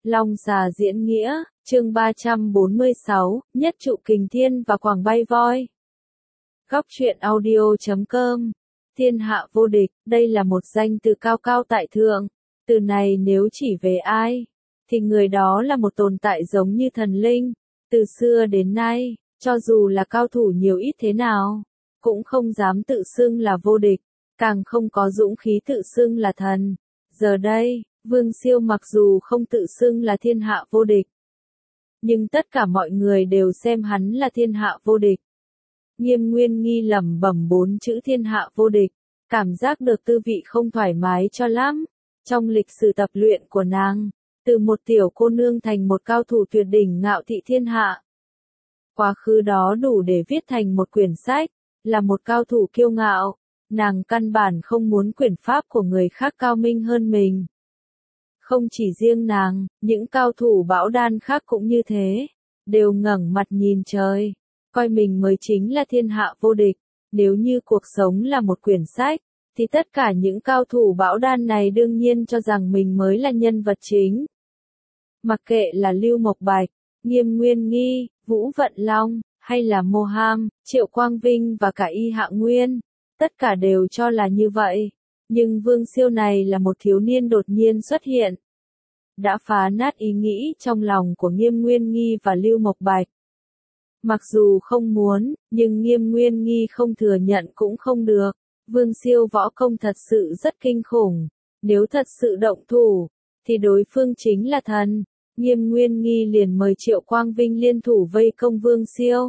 Long xà diễn nghĩa, chương 346, nhất trụ kình thiên và quảng bay voi. Góc truyện audio.com. Thiên hạ vô địch, đây là một danh từ cao cao tại thượng. Từ này nếu chỉ về ai, thì người đó là một tồn tại giống như thần linh. Từ xưa đến nay, cho dù là cao thủ nhiều ít thế nào, cũng không dám tự xưng là vô địch, càng không có dũng khí tự xưng là thần. Giờ đây, Vương Siêu mặc dù không tự xưng là thiên hạ vô địch, nhưng tất cả mọi người đều xem hắn là thiên hạ vô địch. Nghiêm Nguyên Nghi lẩm bẩm 4 chữ thiên hạ vô địch, cảm giác được tư vị không thoải mái cho lắm. Trong lịch sử tập luyện của nàng, từ một tiểu cô nương thành một cao thủ tuyệt đỉnh ngạo thị thiên hạ. Quá khứ đó đủ để viết thành một quyển sách, là một cao thủ kiêu ngạo, nàng căn bản không muốn quyển pháp của người khác cao minh hơn mình. Không chỉ riêng nàng, những cao thủ bão đan khác cũng như thế, đều ngẩng mặt nhìn trời, coi mình mới chính là thiên hạ vô địch. Nếu như cuộc sống là một quyển sách, thì tất cả những cao thủ bão đan này đương nhiên cho rằng mình mới là nhân vật chính. Mặc kệ là Lưu Mộc Bạch, Nghiêm Nguyên Nghi, Vũ Vận Long, hay là Mô Ham, Triệu Quang Vinh và cả Y Hạ Nguyên, tất cả đều cho là như vậy. Nhưng Vương Siêu này là một thiếu niên đột nhiên xuất hiện, đã phá nát ý nghĩ trong lòng của Nghiêm Nguyên Nghi và Lưu Mộc Bạch. Mặc dù không muốn, nhưng Nghiêm Nguyên Nghi không thừa nhận cũng không được. Vương Siêu võ công thật sự rất kinh khủng. Nếu thật sự động thủ, thì đối phương chính là thần. Nghiêm Nguyên Nghi liền mời Triệu Quang Vinh liên thủ vây công Vương Siêu.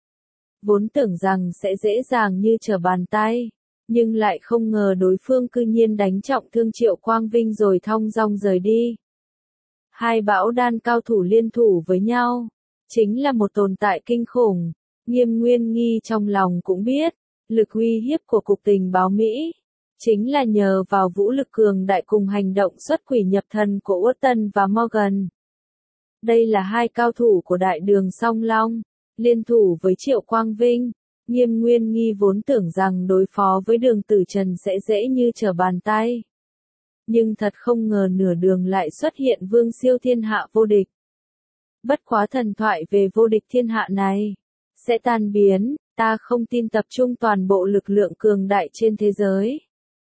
Vốn tưởng rằng sẽ dễ dàng như trở bàn tay, nhưng lại không ngờ đối phương cư nhiên đánh trọng thương Triệu Quang Vinh rồi thong dong rời đi. Hai bão đan cao thủ liên thủ với nhau, chính là một tồn tại kinh khủng. Nghiêm Nguyên Nghi trong lòng cũng biết, lực uy hiếp của Cục Tình báo Mỹ, chính là nhờ vào vũ lực cường đại cùng hành động xuất quỷ nhập thần của Uất và Morgan. Đây là hai cao thủ của đại đường Song Long, liên thủ với Triệu Quang Vinh. Nghiêm Nguyên Nghi vốn tưởng rằng đối phó với Đường Tử Trần sẽ dễ như trở bàn tay. Nhưng thật không ngờ nửa đường lại xuất hiện Vương Siêu thiên hạ vô địch. Bất quá thần thoại về vô địch thiên hạ này sẽ tan biến, ta không tin tập trung toàn bộ lực lượng cường đại trên thế giới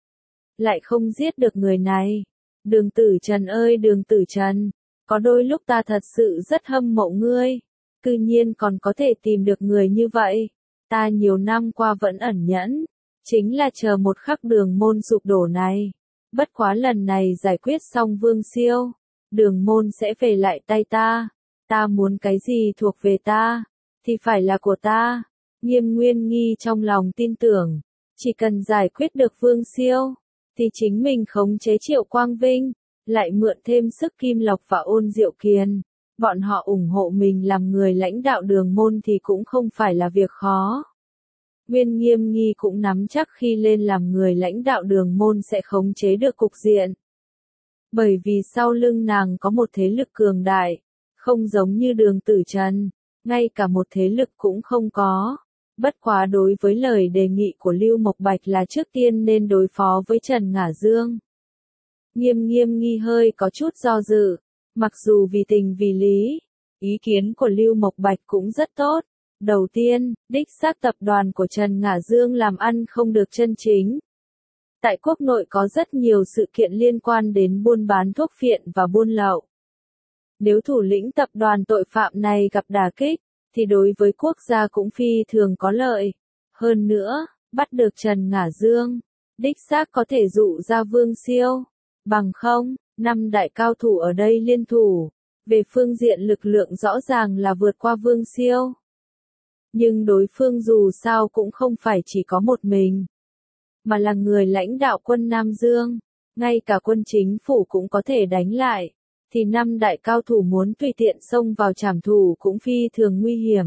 lại không giết được người này. Đường Tử Trần ơi Đường Tử Trần, có đôi lúc ta thật sự rất hâm mộ ngươi, cư nhiên còn có thể tìm được người như vậy. Ta nhiều năm qua vẫn ẩn nhẫn, chính là chờ một khắc đường môn sụp đổ này. Bất quá lần này giải quyết xong Vương Siêu, đường môn sẽ về lại tay ta. Ta muốn cái gì thuộc về ta, thì phải là của ta. Nghiêm Nguyên Nghi trong lòng tin tưởng, chỉ cần giải quyết được Vương Siêu, thì chính mình khống chế Triệu Quang Vinh, lại mượn thêm sức Kim Lộc và Ôn Diệu Kiền. Bọn họ ủng hộ mình làm người lãnh đạo đường môn thì cũng không phải là việc khó. Nguyên Nghiêm Nghi cũng nắm chắc khi lên làm người lãnh đạo đường môn sẽ khống chế được cục diện. Bởi vì sau lưng nàng có một thế lực cường đại, không giống như Đường Tử Trần, ngay cả một thế lực cũng không có. Bất quá đối với lời đề nghị của Lưu Mộc Bạch là trước tiên nên đối phó với Trần Ngả Dương, Nghiêm Nghi hơi có chút do dự. Mặc dù vì tình vì lý, ý kiến của Lưu Mộc Bạch cũng rất tốt. Đầu tiên, đích xác tập đoàn của Trần Ngả Dương làm ăn không được chân chính. Tại quốc nội có rất nhiều sự kiện liên quan đến buôn bán thuốc phiện và buôn lậu. Nếu thủ lĩnh tập đoàn tội phạm này gặp đả kích, thì đối với quốc gia cũng phi thường có lợi. Hơn nữa, bắt được Trần Ngả Dương, đích xác có thể dụ ra Vương Siêu. Bằng không, 5 đại cao thủ ở đây liên thủ, về phương diện lực lượng rõ ràng là vượt qua Vương Siêu. Nhưng đối phương dù sao cũng không phải chỉ có một mình, mà là người lãnh đạo quân Nam Dương, ngay cả quân chính phủ cũng có thể đánh lại, thì 5 đại cao thủ muốn tùy tiện xông vào trảm thủ cũng phi thường nguy hiểm.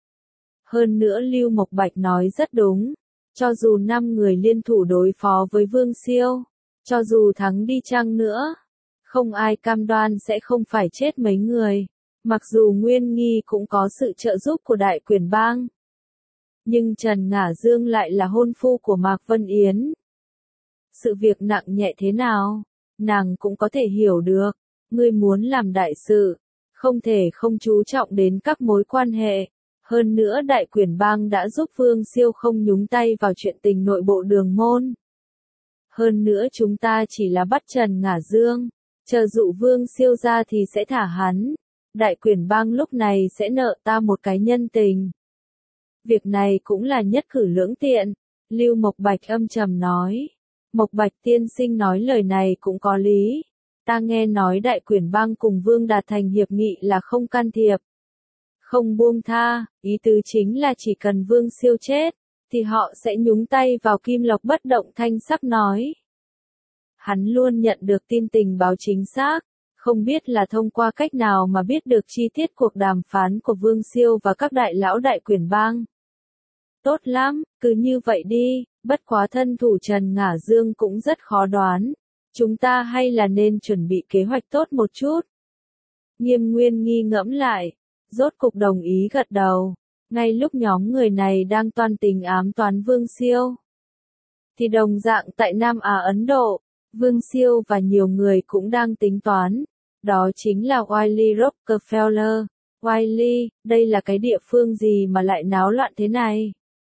Hơn nữa Lưu Mộc Bạch nói rất đúng, cho dù 5 người liên thủ đối phó với Vương Siêu, cho dù thắng đi chăng nữa, không ai cam đoan sẽ không phải chết mấy người. Mặc dù Nguyên Nghi cũng có sự trợ giúp của Đại Quyền Bang, nhưng Trần Ngả Dương lại là hôn phu của Mạc Vân Yến. Sự việc nặng nhẹ thế nào, nàng cũng có thể hiểu được. Ngươi muốn làm đại sự, không thể không chú trọng đến các mối quan hệ. Hơn nữa Đại Quyển Bang đã giúp Vương Siêu không nhúng tay vào chuyện tình nội bộ Đường Môn. Hơn nữa chúng ta chỉ là bắt Trần ngả dương, chờ dụ Vương Siêu ra thì sẽ thả hắn. Đại Quyển Bang lúc này sẽ nợ ta một cái nhân tình. Việc này cũng là nhất cử lưỡng tiện, Lưu Mộc Bạch âm trầm nói. Mộc Bạch tiên sinh nói lời này cũng có lý. Ta nghe nói Đại Quyển Bang cùng Vương đạt thành hiệp nghị là không can thiệp, không buông tha, ý tứ chính là chỉ cần Vương Siêu chết, thì họ sẽ nhúng tay vào Kim Lộc bất động thanh sắc nói. Hắn luôn nhận được tin tình báo chính xác, không biết là thông qua cách nào mà biết được chi tiết cuộc đàm phán của Vương Siêu và các đại lão Đại Quyển Bang. Tốt lắm, cứ như vậy đi, bất quá thân thủ Trần Ngả Dương cũng rất khó đoán. Chúng ta hay là nên chuẩn bị kế hoạch tốt một chút. Nghiêm Nguyên nghi ngẫm lại, rốt cục đồng ý gật đầu. Ngay lúc nhóm người này đang toan tình ám toán Vương Siêu, thì đồng dạng tại Nam Á Ấn Độ, Vương Siêu và nhiều người cũng đang tính toán. Đó chính là Wiley Rockefeller. Wiley, đây là cái địa phương gì mà lại náo loạn thế này?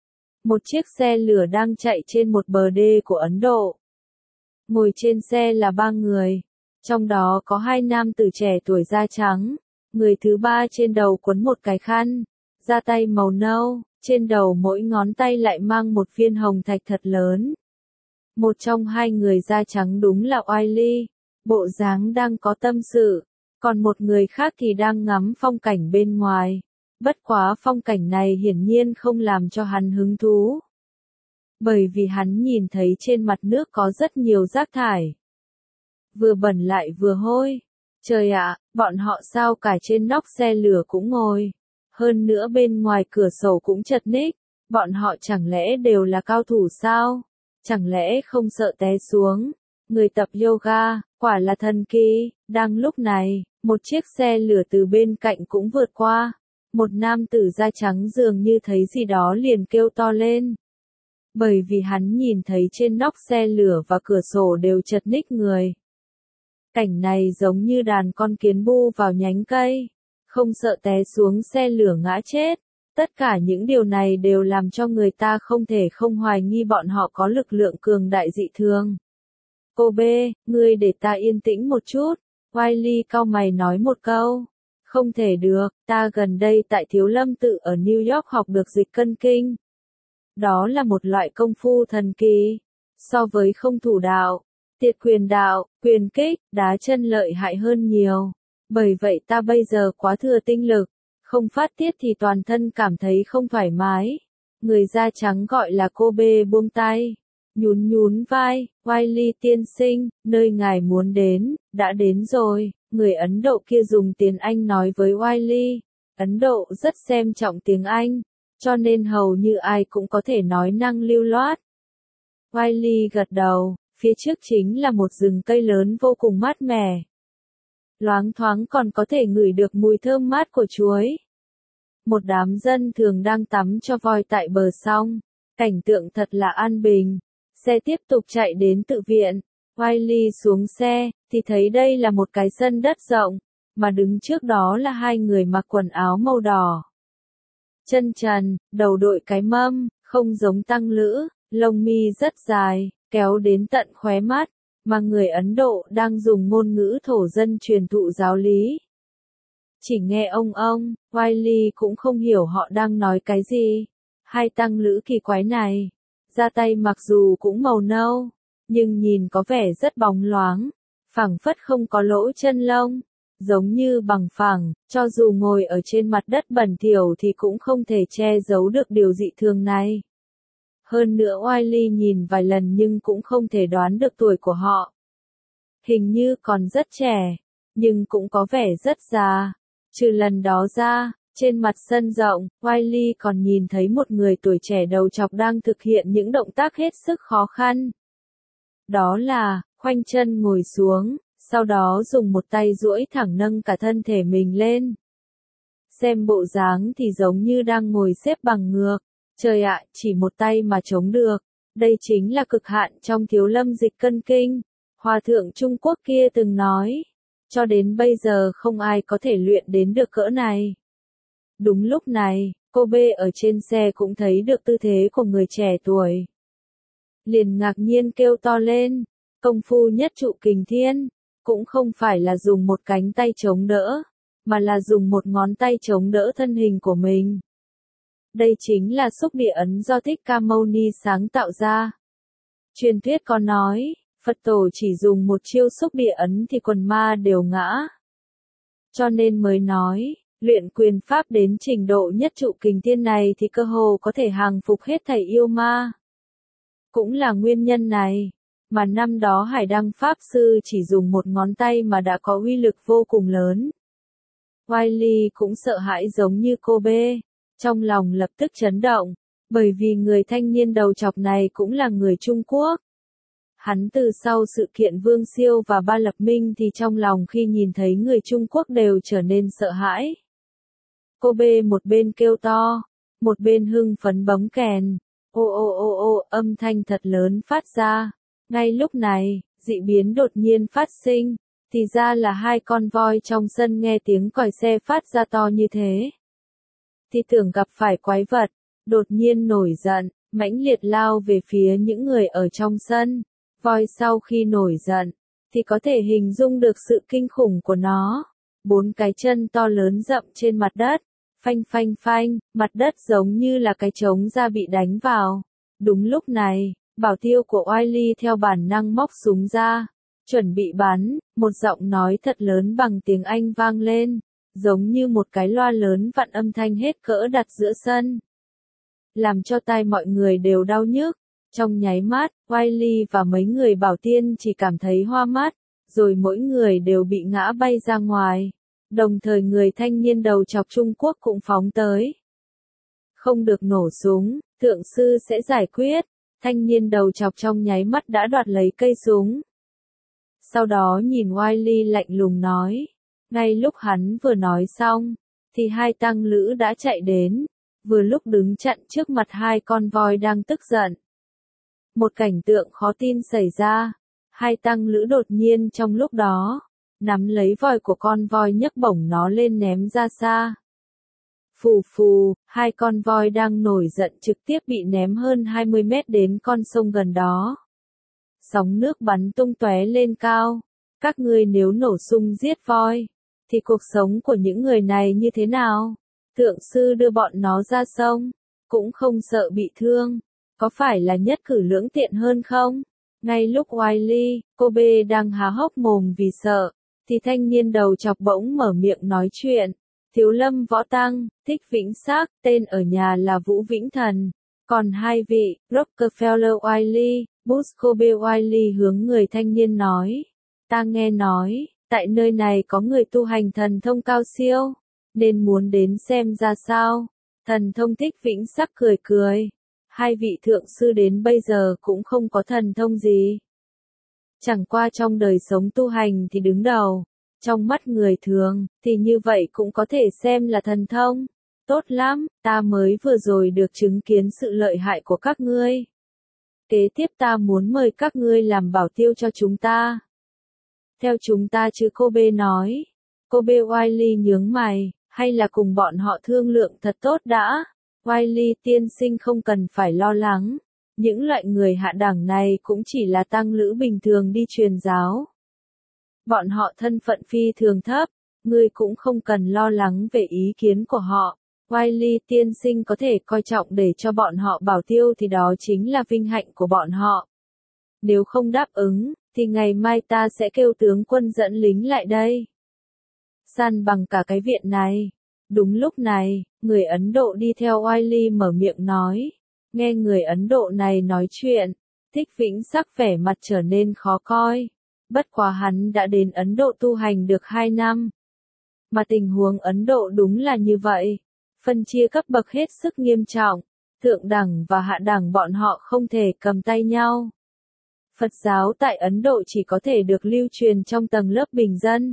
Một chiếc xe lửa đang chạy trên một bờ đê của Ấn Độ. Ngồi trên xe là 3 người, trong đó có 2 nam tử trẻ tuổi da trắng, người thứ ba trên đầu quấn một cái khăn, da tay màu nâu, trên đầu mỗi ngón tay lại mang một viên hồng thạch thật lớn. Một trong 2 người da trắng đúng là Wiley, bộ dáng đang có tâm sự, còn một người khác thì đang ngắm phong cảnh bên ngoài. Bất quá phong cảnh này hiển nhiên không làm cho hắn hứng thú. Bởi vì hắn nhìn thấy trên mặt nước có rất nhiều rác thải. Vừa bẩn lại vừa hôi. Trời ạ, bọn họ sao cả trên nóc xe lửa cũng ngồi. Hơn nữa bên ngoài cửa sổ cũng chật ních. Bọn họ chẳng lẽ đều là cao thủ sao? Chẳng lẽ không sợ té xuống? Người tập yoga, quả là thần kỳ. Đang lúc này, một chiếc xe lửa từ bên cạnh cũng vượt qua. Một nam tử da trắng dường như thấy gì đó liền kêu to lên. Bởi vì hắn nhìn thấy trên nóc xe lửa và cửa sổ đều chật ních người. Cảnh này giống như đàn con kiến bu vào nhánh cây, không sợ té xuống xe lửa ngã chết. Tất cả những điều này đều làm cho người ta không thể không hoài nghi bọn họ có lực lượng cường đại dị thường. Cô B, ngươi để ta yên tĩnh một chút. Wiley cau mày nói một câu. Không thể được, ta gần đây tại Thiếu Lâm Tự ở New York học được dịch cân kinh. Đó là một loại công phu thần kỳ. So với không thủ đạo, tiệt quyền đạo, quyền kích, đá chân lợi hại hơn nhiều. Bởi vậy ta bây giờ quá thừa tinh lực, không phát tiết thì toàn thân cảm thấy không thoải mái. Người da trắng gọi là cô B buông tay, nhún nhún vai. Wiley tiên sinh, nơi ngài muốn đến, đã đến rồi. Người Ấn Độ kia dùng tiếng Anh nói với Wiley. Ấn Độ rất xem trọng tiếng Anh, cho nên hầu như ai cũng có thể nói năng lưu loát. Wiley gật đầu, phía trước chính là một rừng cây lớn vô cùng mát mẻ. Loáng thoáng còn có thể ngửi được mùi thơm mát của chuối. Một đám dân thường đang tắm cho voi tại bờ sông. Cảnh tượng thật là an bình. Xe tiếp tục chạy đến tự viện. Wiley xuống xe, thì thấy đây là một cái sân đất rộng, mà đứng trước đó là 2 người mặc quần áo màu đỏ. Chân trần, đầu đội cái mâm, không giống tăng lữ, lông mi rất dài, kéo đến tận khóe mắt, mà người Ấn Độ đang dùng ngôn ngữ thổ dân truyền thụ giáo lý. Chỉ nghe ông, Wiley cũng không hiểu họ đang nói cái gì. 2 tăng lữ kỳ quái này, da tay mặc dù cũng màu nâu, nhưng nhìn có vẻ rất bóng loáng, phẳng phất không có lỗ chân lông, giống như bằng phẳng, cho dù ngồi ở trên mặt đất bẩn thỉu thì cũng không thể che giấu được điều dị thường này. Hơn nữa Wiley nhìn vài lần nhưng cũng không thể đoán được tuổi của họ. Hình như còn rất trẻ, nhưng cũng có vẻ rất già. Trừ lần đó ra, trên mặt sân rộng, Wiley còn nhìn thấy một người tuổi trẻ đầu trọc đang thực hiện những động tác hết sức khó khăn. Đó là, khoanh chân ngồi xuống, sau đó dùng một tay duỗi thẳng nâng cả thân thể mình lên. Xem bộ dáng thì giống như đang ngồi xếp bằng ngược. Trời ạ, chỉ một tay mà chống được. Đây chính là cực hạn trong Thiếu Lâm dịch cân kinh. Hòa thượng Trung Quốc kia từng nói. Cho đến bây giờ không ai có thể luyện đến được cỡ này. Đúng lúc này, cô B ở trên xe cũng thấy được tư thế của người trẻ tuổi. Liền ngạc nhiên kêu to lên, công phu nhất trụ kình thiên, cũng không phải là dùng một cánh tay chống đỡ, mà là dùng một ngón tay chống đỡ thân hình của mình. Đây chính là xúc địa ấn do Thích Ca Mâu Ni sáng tạo ra. Truyền thuyết có nói, Phật tổ chỉ dùng một chiêu xúc địa ấn thì quần ma đều ngã. Cho nên mới nói, luyện quyền pháp đến trình độ nhất trụ kình thiên này thì cơ hồ có thể hàng phục hết thảy yêu ma. Cũng là nguyên nhân này, mà năm đó Hải Đăng Pháp Sư chỉ dùng một ngón tay mà đã có uy lực vô cùng lớn. Wiley cũng sợ hãi giống như cô B, trong lòng lập tức chấn động, bởi vì người thanh niên đầu chọc này cũng là người Trung Quốc. Hắn từ sau sự kiện Vương Siêu và Ba Lập Minh thì trong lòng khi nhìn thấy người Trung Quốc đều trở nên sợ hãi. Cô B một bên kêu to, một bên hưng phấn bấm kèn, ô ô ô ô, âm thanh thật lớn phát ra. Ngay lúc này, dị biến đột nhiên phát sinh, thì ra là hai con voi trong sân nghe tiếng còi xe phát ra to như thế. Thì tưởng gặp phải quái vật, đột nhiên nổi giận, mãnh liệt lao về phía những người ở trong sân. Voi sau khi nổi giận, thì có thể hình dung được sự kinh khủng của nó. 4 cái chân to lớn rậm trên mặt đất, phanh phanh phanh, mặt đất giống như là cái trống da bị đánh vào. Đúng lúc này, bảo tiêu của Wiley theo bản năng móc súng ra, chuẩn bị bắn, một giọng nói thật lớn bằng tiếng Anh vang lên, giống như một cái loa lớn vặn âm thanh hết cỡ đặt giữa sân. Làm cho tai mọi người đều đau nhức. Trong nháy mắt, Wiley và mấy người bảo tiên chỉ cảm thấy hoa mắt, rồi mỗi người đều bị ngã bay ra ngoài. Đồng thời người thanh niên đầu chọc Trung Quốc cũng phóng tới. Không được nổ súng, thượng sư sẽ giải quyết. Thanh niên đầu chọc trong nháy mắt đã đoạt lấy cây súng. Sau đó nhìn Wiley lạnh lùng nói. Ngay lúc hắn vừa nói xong, thì hai tăng lữ đã chạy đến, vừa lúc đứng chặn trước mặt hai con voi đang tức giận. Một cảnh tượng khó tin xảy ra, hai tăng lữ đột nhiên trong lúc đó, nắm lấy voi của con voi nhấc bổng nó lên ném ra xa. Phù phù, hai con voi đang nổi giận trực tiếp bị ném hơn 20 mét đến con sông gần đó. Sóng nước bắn tung tóe lên cao, các ngươi nếu nổ sung giết voi, thì cuộc sống của những người này như thế nào? Thượng sư đưa bọn nó ra sông, cũng không sợ bị thương. Có phải là nhất cử lưỡng tiện hơn không? Ngay lúc Wiley, cô B đang há hốc mồm vì sợ, thì thanh niên đầu chọc bỗng mở miệng nói chuyện. Thiếu lâm võ tăng, Thích Vĩnh Sắc, tên ở nhà là Vũ Vĩnh Thần. Còn hai vị, Rockefeller Wiley, Buscobe Wiley hướng người thanh niên nói. Ta nghe nói, tại nơi này có người tu hành thần thông cao siêu, nên muốn đến xem ra sao. Thần thông Thích Vĩnh Sắc cười cười. Hai vị thượng sư đến bây giờ cũng không có thần thông gì. Chẳng qua trong đời sống tu hành thì đứng đầu. Trong mắt người thường, thì như vậy cũng có thể xem là thần thông. Tốt lắm, ta mới vừa rồi được chứng kiến sự lợi hại của các ngươi. Kế tiếp ta muốn mời các ngươi làm bảo tiêu cho chúng ta. Theo chúng ta chứ cô B nói. Cô B Wiley nhướng mày, hay là cùng bọn họ thương lượng thật tốt đã. Wiley tiên sinh không cần phải lo lắng. Những loại người hạ đẳng này cũng chỉ là tăng lữ bình thường đi truyền giáo. Bọn họ thân phận phi thường thấp, ngươi cũng không cần lo lắng về ý kiến của họ. Wiley tiên sinh có thể coi trọng để cho bọn họ bảo tiêu thì đó chính là vinh hạnh của bọn họ. Nếu không đáp ứng, thì ngày mai ta sẽ kêu tướng quân dẫn lính lại đây. San bằng cả cái viện này. Đúng lúc này, người Ấn Độ đi theo Wiley mở miệng nói. Nghe người Ấn Độ này nói chuyện, Thích Vĩnh Sắc vẻ mặt trở nên khó coi. Bất quá hắn đã đến Ấn Độ tu hành được 2 năm. Mà tình huống Ấn Độ đúng là như vậy. Phân chia cấp bậc hết sức nghiêm trọng. Thượng đẳng và hạ đẳng bọn họ không thể cầm tay nhau. Phật giáo tại Ấn Độ chỉ có thể được lưu truyền trong tầng lớp bình dân.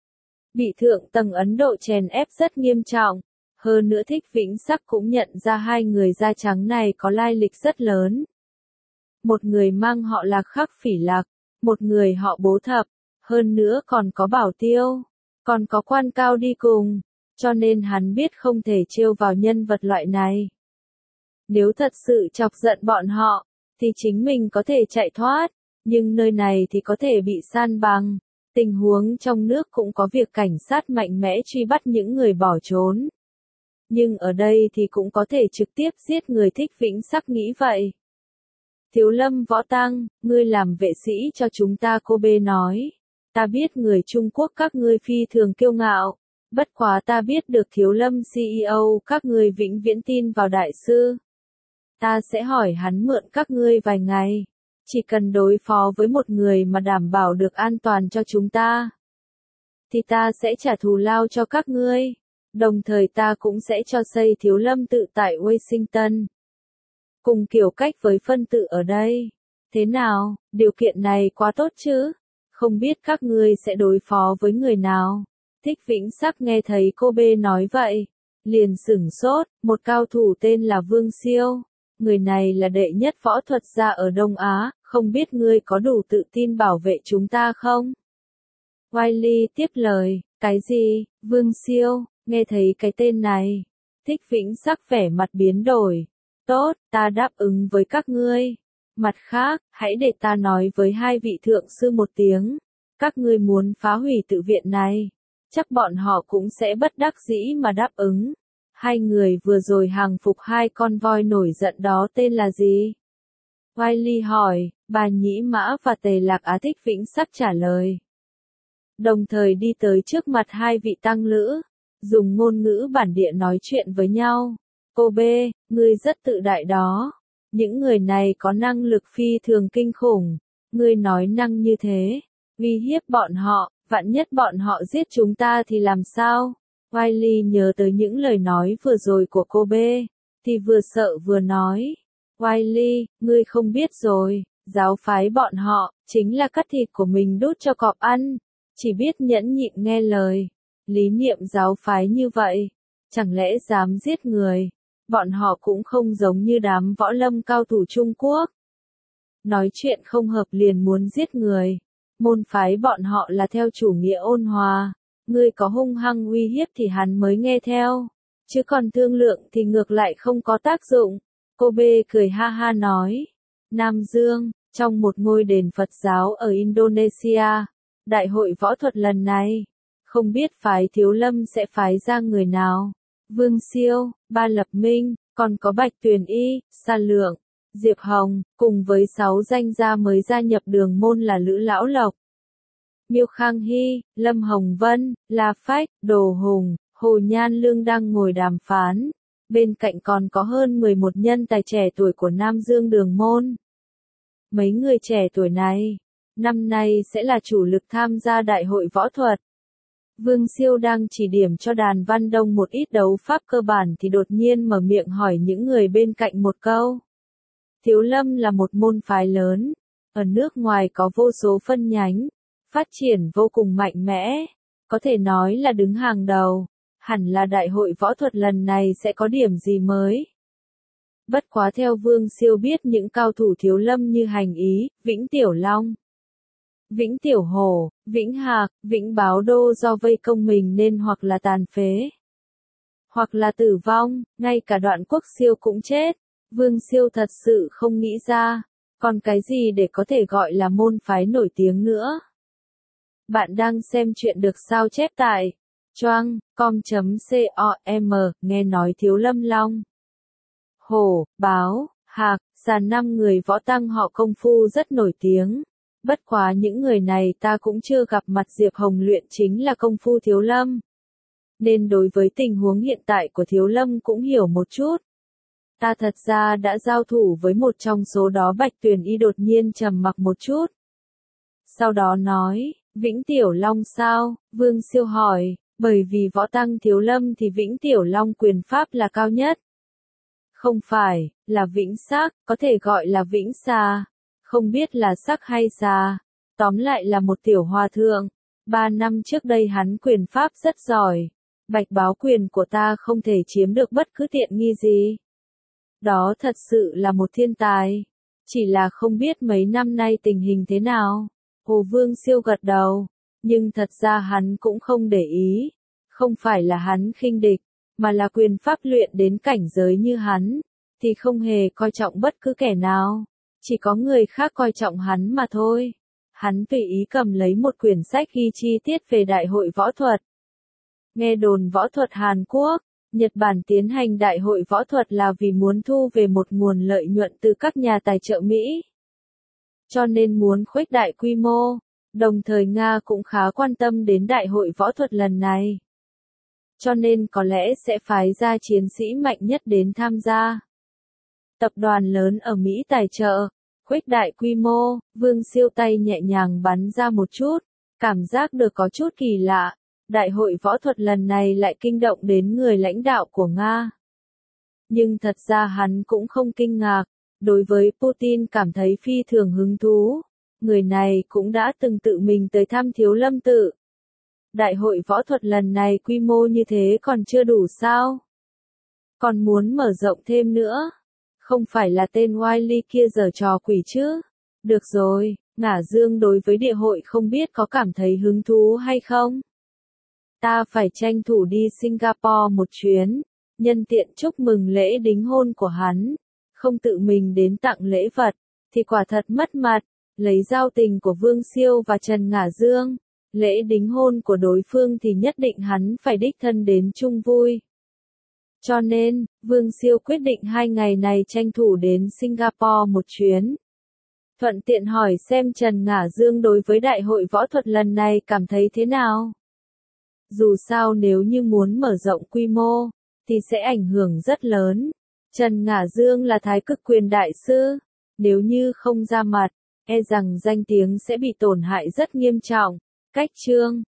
Bị thượng tầng Ấn Độ chèn ép rất nghiêm trọng. Hơn nữa Thích Vĩnh Sắc cũng nhận ra hai người da trắng này có lai lịch rất lớn. Một người mang họ Lạc Khắc Phỉ Lạc, một người họ Bố Thập. Hơn nữa còn có bảo tiêu, còn có quan cao đi cùng, cho nên hắn biết không thể trêu vào nhân vật loại này. Nếu thật sự chọc giận bọn họ, thì chính mình có thể chạy thoát, nhưng nơi này thì có thể bị san bằng. Tình huống trong nước cũng có việc cảnh sát mạnh mẽ truy bắt những người bỏ trốn. Nhưng ở đây thì cũng có thể trực tiếp giết người. Thích Vĩnh Sắc nghĩ vậy. Thiếu Lâm Võ Tăng, ngươi làm vệ sĩ cho chúng ta, cô B nói. Ta biết người Trung Quốc các ngươi phi thường kiêu ngạo. Bất quá ta biết được Thiếu Lâm CEO các ngươi vĩnh viễn tin vào đại sư. Ta sẽ hỏi hắn mượn các ngươi vài ngày. Chỉ cần đối phó với một người mà đảm bảo được an toàn cho chúng ta, thì ta sẽ trả thù lao cho các ngươi. Đồng thời ta cũng sẽ cho xây Thiếu Lâm tự tại Washington. Cùng kiểu cách với phân tự ở đây. Thế nào, điều kiện này quá tốt chứ? Không biết các ngươi sẽ đối phó với người nào? Thích Vĩnh Sắc nghe thấy cô B nói vậy, liền sửng sốt. Một cao thủ tên là Vương Siêu. Người này là đệ nhất võ thuật gia ở Đông Á, không biết ngươi có đủ tự tin bảo vệ chúng ta không? Wiley tiếp lời, cái gì, Vương Siêu, nghe thấy cái tên này. Thích Vĩnh Sắc vẻ mặt biến đổi. Tốt, ta đáp ứng với các ngươi. Mặt khác, hãy để ta nói với hai vị thượng sư một tiếng. Các ngươi muốn phá hủy tự viện này, chắc bọn họ cũng sẽ bất đắc dĩ mà đáp ứng. Hai người vừa rồi hàng phục hai con voi nổi giận đó tên là gì? Wiley hỏi, Bà Nhĩ Mã và Tề Lạc Á. Thích Vĩnh Sắc trả lời. Đồng thời đi tới trước mặt hai vị tăng lữ, dùng ngôn ngữ bản địa nói chuyện với nhau. Cô B, ngươi rất tự đại đó. Những người này có năng lực phi thường kinh khủng. Ngươi nói năng như thế, uy hiếp bọn họ, vạn nhất bọn họ giết chúng ta thì làm sao? Wiley nhớ tới những lời nói vừa rồi của cô B, thì vừa sợ vừa nói. Wiley, ngươi không biết rồi, giáo phái bọn họ, chính là cắt thịt của mình đút cho cọp ăn, chỉ biết nhẫn nhịn nghe lời. Lý niệm giáo phái như vậy, chẳng lẽ dám giết người? Bọn họ cũng không giống như đám võ lâm cao thủ Trung Quốc. Nói chuyện không hợp liền muốn giết người. Môn phái bọn họ là theo chủ nghĩa ôn hòa. Ngươi có hung hăng uy hiếp thì hắn mới nghe theo. Chứ còn thương lượng thì ngược lại không có tác dụng. Cô B cười ha ha nói. Nam Dương, trong một ngôi đền Phật giáo ở Indonesia, đại hội võ thuật lần này, không biết phái Thiếu Lâm sẽ phái ra người nào. Vương Siêu, Ba Lập Minh, còn có Bạch Tuyền Y, Sa Lượng, Diệp Hồng, cùng với 6 danh gia mới gia nhập đường môn là Lữ Lão Lộc, Miêu Khang Hy, Lâm Hồng Vân, La Phách, Đồ Hùng, Hồ Nhan Lương đang ngồi đàm phán. Bên cạnh còn có hơn 11 nhân tài trẻ tuổi của Nam Dương đường môn. Mấy người trẻ tuổi này, năm nay sẽ là chủ lực tham gia đại hội võ thuật. Vương Siêu đang chỉ điểm cho Đàn Văn Đông một ít đấu pháp cơ bản thì đột nhiên mở miệng hỏi những người bên cạnh một câu. Thiếu Lâm là một môn phái lớn, ở nước ngoài có vô số phân nhánh, phát triển vô cùng mạnh mẽ, có thể nói là đứng hàng đầu, hẳn là đại hội võ thuật lần này sẽ có điểm gì mới. Bất quá theo Vương Siêu biết những cao thủ Thiếu Lâm như Hành Ý, Vĩnh Tiểu Long, Vĩnh Tiểu Hổ, Vĩnh Hạc, Vĩnh Báo Đô do vây công mình nên hoặc là tàn phế, hoặc là tử vong, ngay cả Đoạn Quốc Siêu cũng chết. Vương Siêu thật sự không nghĩ ra, còn cái gì để có thể gọi là môn phái nổi tiếng nữa. Bạn đang xem chuyện được sao chép tại choang.com, nghe nói Thiếu Lâm Long, Hổ, Báo, Hạc, Xà 5 người võ tăng họ công phu rất nổi tiếng. Bất quá những người này ta cũng chưa gặp mặt. Diệp Hồng luyện chính là công phu Thiếu Lâm, nên đối với tình huống hiện tại của Thiếu Lâm cũng hiểu một chút. Ta thật ra đã giao thủ với một trong số đó. Bạch Tuyền Y đột nhiên trầm mặc một chút. Sau đó nói, Vĩnh Tiểu Long sao? Vương Siêu hỏi, bởi vì võ tăng Thiếu Lâm thì Vĩnh Tiểu Long quyền pháp là cao nhất. Không phải, là Vĩnh Sắc, có thể gọi là Vĩnh Xà. Không biết là sắc hay xà. Tóm lại là một tiểu hòa thượng. 3 năm trước đây hắn quyền pháp rất giỏi. Bạch báo quyền của ta không thể chiếm được bất cứ tiện nghi gì. Đó thật sự là một thiên tài. Chỉ là không biết mấy năm nay tình hình thế nào. Hồ Vương Siêu gật đầu. Nhưng thật ra hắn cũng không để ý, không phải là hắn khinh địch, mà là quyền pháp luyện đến cảnh giới như hắn, thì không hề coi trọng bất cứ kẻ nào, chỉ có người khác coi trọng hắn mà thôi. Hắn tùy ý cầm lấy một quyển sách ghi chi tiết về đại hội võ thuật. Nghe đồn võ thuật Hàn Quốc, Nhật Bản tiến hành đại hội võ thuật là vì muốn thu về một nguồn lợi nhuận từ các nhà tài trợ Mỹ. Cho nên muốn khuếch đại quy mô, đồng thời Nga cũng khá quan tâm đến đại hội võ thuật lần này. Cho nên có lẽ sẽ phái ra chiến sĩ mạnh nhất đến tham gia. Tập đoàn lớn ở Mỹ tài trợ, khuếch đại quy mô, Vương Siêu tay nhẹ nhàng bắn ra một chút, cảm giác được có chút kỳ lạ. Đại hội võ thuật lần này lại kinh động đến người lãnh đạo của Nga. Nhưng thật ra hắn cũng không kinh ngạc, đối với Putin cảm thấy phi thường hứng thú. Người này cũng đã từng tự mình tới thăm Thiếu Lâm Tự. Đại hội võ thuật lần này quy mô như thế còn chưa đủ sao? Còn muốn mở rộng thêm nữa? Không phải là tên Wiley kia giở trò quỷ chứ? Được rồi, Ngả Dương đối với địa hội không biết có cảm thấy hứng thú hay không? Ta phải tranh thủ đi Singapore một chuyến, nhân tiện chúc mừng lễ đính hôn của hắn. Không tự mình đến tặng lễ vật, thì quả thật mất mặt, lấy giao tình của Vương Siêu và Trần Ngả Dương. Lễ đính hôn của đối phương thì nhất định hắn phải đích thân đến chung vui. Cho nên, Vương Siêu quyết định 2 ngày này tranh thủ đến Singapore một chuyến. Thuận tiện hỏi xem Trần Ngả Dương đối với đại hội võ thuật lần này cảm thấy thế nào. Dù sao nếu như muốn mở rộng quy mô, thì sẽ ảnh hưởng rất lớn. Trần Ngả Dương là thái cực quyền đại sư, nếu như không ra mặt, e rằng danh tiếng sẽ bị tổn hại rất nghiêm trọng. Cách chương